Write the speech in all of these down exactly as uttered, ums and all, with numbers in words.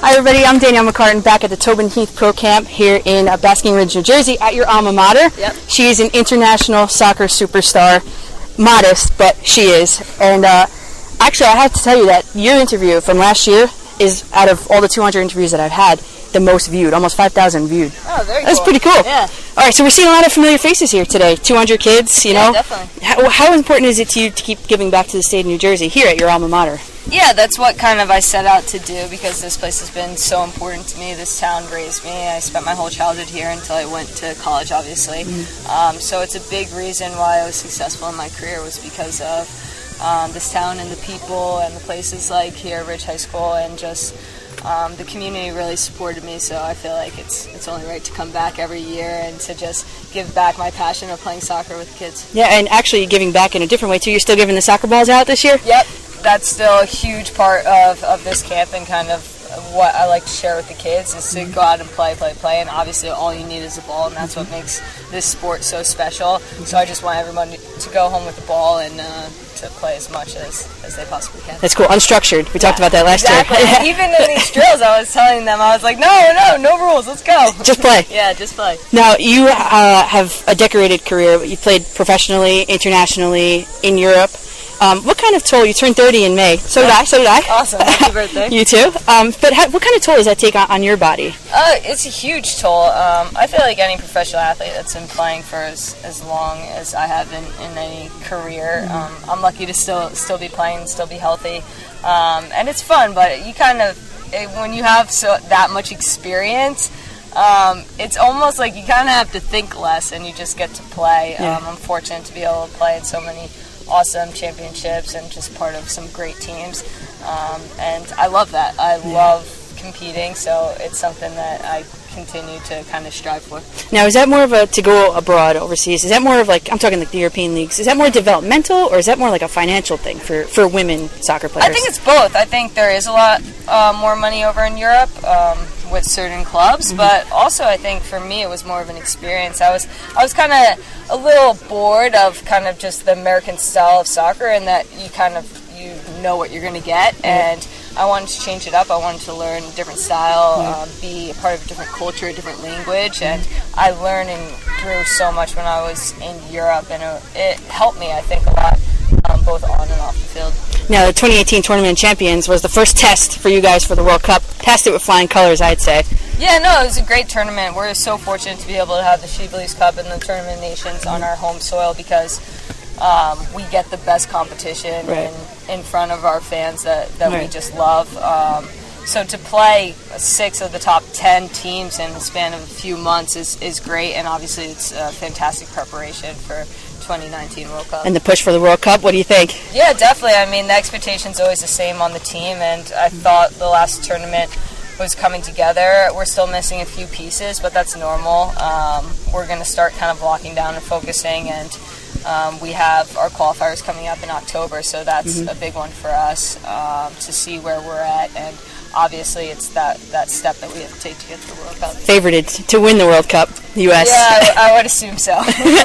Hi everybody, I'm Danielle McCartan back at the Tobin Heath Pro Camp here in uh, Basking Ridge, New Jersey at your alma mater. Yep. She is an international soccer superstar. Modest, but she is. And uh, actually I have to tell you that your interview from last year is, out of all the two hundred interviews that I've had, the most viewed, almost five thousand viewed. Oh, very That's cool. pretty cool. Yeah. All right, so we're seeing a lot of familiar faces here today. two hundred kids, you yeah, know. definitely. How, how important is it to you to keep giving back to the state of New Jersey here at your alma mater? Yeah, that's what kind of I set out to do, because this place has been so important to me. This town raised me. I spent my whole childhood here until I went to college, obviously. Mm-hmm. Um, so it's a big reason why I was successful in my career, was because of um, this town and the people and the places like here, Ridge High School, and just um, the community really supported me. So I feel like it's it's only right to come back every year and to just give back my passion of playing soccer with kids. Yeah, and actually giving back in a different way too. You're still giving the soccer balls out this year? Yep. That's still a huge part of, of this camp, and kind of what I like to share with the kids is to go out and play, play, play, and obviously all you need is a ball, and that's what makes this sport so special. So I just want everyone to go home with the ball and uh, to play as much as, as they possibly can. That's cool. Unstructured. We talked about that last exactly. year. Exactly. Even in these drills, I was telling them, I was like, no, no, no rules, let's go. Just play. Yeah, just play. Now, you uh, have a decorated career. You played professionally, internationally, in Europe. Um, what kind of toll, you turned thirty in May, so did I, so did I. Awesome, happy birthday. You too. Um, but ha- what kind of toll does that take on, on your body? Uh, it's a huge toll. Um, I feel like any professional athlete that's been playing for as, as long as I have in, in any career, mm-hmm. um, I'm lucky to still still be playing, still be healthy. Um, and it's fun, but you kind of, it, when you have so that much experience, Um, it's almost like you kind of have to think less and you just get to play. Yeah. Um, I'm fortunate to be able to play in so many awesome championships and just part of some great teams. Um, and I love that. I yeah. love competing, so it's something that I continue to kind of strive for. Now, is that more of a, to go abroad overseas, is that more of like, I'm talking like the European leagues, is that more developmental, or is that more like a financial thing for, for women soccer players? I think it's both. I think there is a lot uh, more money over in Europe um, with certain clubs, mm-hmm. but also I think for me it was more of an experience. I was I was kind of a little bored of kind of just the American style of soccer, and that you kind of, you know what you're going to get, mm-hmm. and I wanted to change it up. I wanted to learn a different style, mm-hmm. um, be a part of a different culture, a different language, and I learned and grew so much when I was in Europe, and it, it helped me, I think, a lot, um, both on and off the field. Now, the twenty eighteen Tournament of Champions was the first test for you guys for the World Cup. Passed it with flying colors, I'd say. Yeah, no, it was a great tournament. We're so fortunate to be able to have the She Believes Cup and the Tournament of Nations on our home soil, because um, we get the best competition right. in, in front of our fans that, that right. we just love. Um, so to play six of the top ten teams in the span of a few months is, is great, and obviously it's a fantastic preparation for twenty nineteen World Cup. And the push for the World Cup, what do you think? Yeah, definitely. I mean, the expectation's always the same on the team, and I thought the last tournament was coming together. We're still missing a few pieces, but that's normal. Um, we're going to start kind of locking down and focusing, and um, we have our qualifiers coming up in October, so that's mm-hmm. a big one for us um, to see where we're at, and obviously it's that, that step that we have to take to get to the World Cup. Favorited to win the World Cup, U S Yeah, I, I would assume so.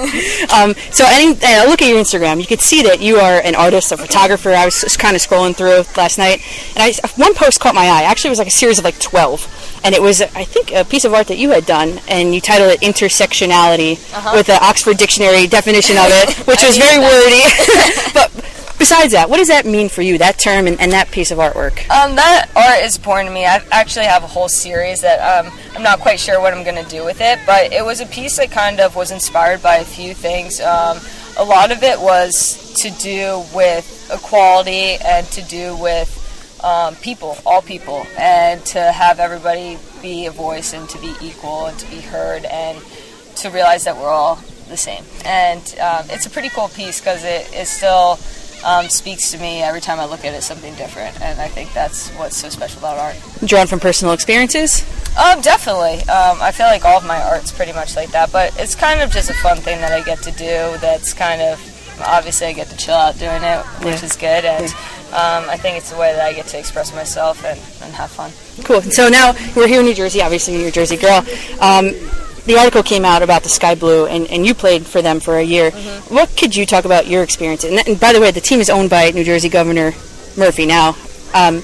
um, so any, uh, look at your Instagram. You could see that you are an artist, a photographer. I was just kind of scrolling through last night, and I, one post caught my eye. Actually, it was like a series of like twelve. And it was, I think, a piece of art that you had done, and you titled it Intersectionality uh-huh. with the Oxford Dictionary definition of it, which was very wordy. But besides that, what does that mean for you, that term and, and that piece of artwork? Um, that art is important to me. I actually have a whole series that um, I'm not quite sure what I'm going to do with it, but it was a piece that kind of was inspired by a few things. Um, a lot of it was to do with equality and to do with Um, people, all people, and to have everybody be a voice and to be equal and to be heard and to realize that we're all the same. And um, it's a pretty cool piece because it, it still um, speaks to me every time I look at it, something different, and I think that's what's so special about art. Drawn from personal experiences? Um, definitely. Um, I feel like all of my art's pretty much like that, but it's kind of just a fun thing that I get to do that's kind of, obviously I get to chill out doing it, which yeah. is good, and yeah. Um, I think it's the way that I get to express myself and, and have fun. Cool. So now we're here in New Jersey, obviously you're a Jersey girl. Um, the article came out about the Sky Blue, and, and you played for them for a year. Mm-hmm. What could you talk about your experience? And, and by the way, the team is owned by New Jersey Governor Murphy now. Um,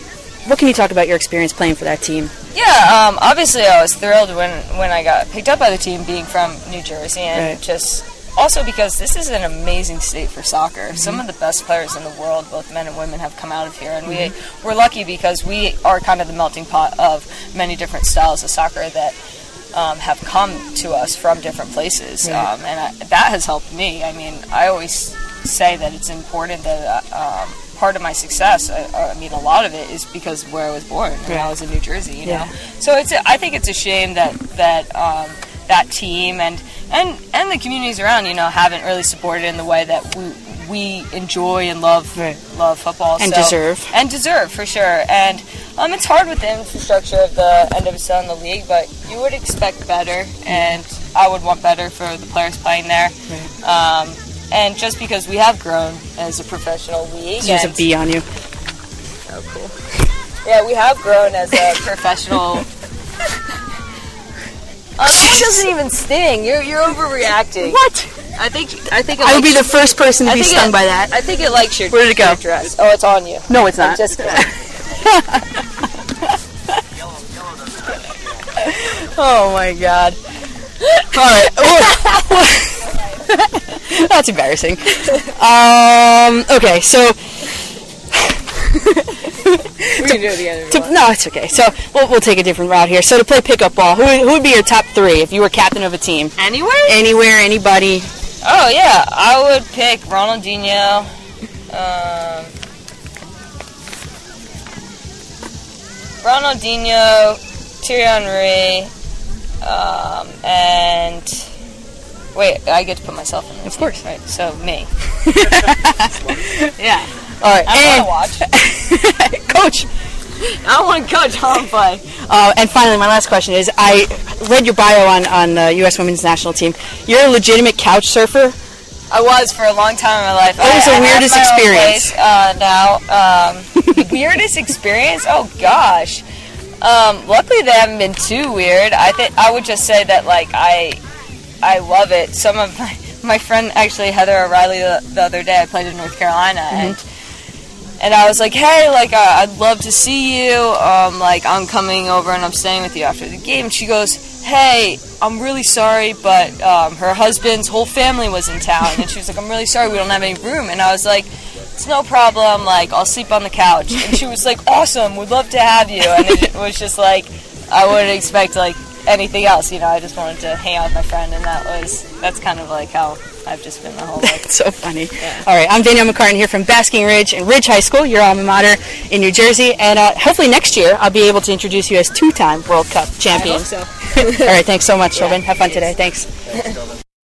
what can you talk about your experience playing for that team? Yeah, um, obviously I was thrilled when, when I got picked up by the team, being from New Jersey, and right. just also because this is an amazing state for soccer. Mm-hmm. Some of the best players in the world, both men and women, have come out of here, and mm-hmm. we, we're lucky because we are kind of the melting pot of many different styles of soccer that um, have come to us from different places, right. um, and I, that has helped me. I mean, I always say that it's important that um, part of my success, I, I mean, a lot of it is because of where I was born, and right. I was in New Jersey, you yeah. know. So it's a, I think it's a shame that that um, that team and, and and the communities around, you know, haven't really supported in the way that we we enjoy and love right. love football and so, deserve and deserve for sure. And um, it's hard with the infrastructure of the N W S L and the league, but you would expect better, and I would want better for the players playing there. Right. Um, And just because we have grown as a professional league. There's a bee on you. Oh, cool. Yeah, we have grown as a professional. Oh, that doesn't even sting. You're you're overreacting. What? I think I think it I would be your, the first person to I be stung it, by that. I think it likes your, Where did it go? your dress. Oh, it's on you. No, it's not. I'm just kidding. Oh my god. All right. That's embarrassing. Um, okay, so we can do it again. to, no, it's okay. So we'll, we'll take a different route here. So to play pickup ball, who, who would be your top three if you were captain of a team? Anywhere? Anywhere, anybody. Oh yeah, I would pick Ronaldinho. Um, Ronaldinho, Thierry Henry, um, and wait, I get to put myself in this. Of course, right? So me. Yeah. All right. I and want to watch. Coach. I don't want to coach. I want to play. Uh, and finally, my last question is: I read your bio on on the U S Women's National Team. You're a legitimate couch surfer. I was for a long time in my life. What was the I, weirdest I have my own experience? place, uh, now, um, weirdest experience? Oh gosh. Um, luckily, they haven't been too weird. I think I would just say that like I, I love it. Some of my my friend actually Heather O'Reilly the, the other day. I played in North Carolina Mm-hmm. and. And I was like, hey, like, uh, I'd love to see you. Um, like, I'm coming over and I'm staying with you after the game. And she goes, hey, I'm really sorry, but um, her husband's whole family was in town. And she was like, I'm really sorry, we don't have any room. And I was like, it's no problem. Like, I'll sleep on the couch. And she was like, awesome, we'd love to have you. And it was just like, I wouldn't expect, like, anything else. You know, I just wanted to hang out with my friend. And that was, that's kind of like how I've just been my whole life. That's so funny. Yeah. All right, I'm Danielle McCartan here from Basking Ridge and Ridge High School, your alma mater in New Jersey. And uh, hopefully next year I'll be able to introduce you as two-time World Cup champion. I hope so. All right, thanks so much, Sylvan. Yeah, Have fun please. today. Thanks. Thanks,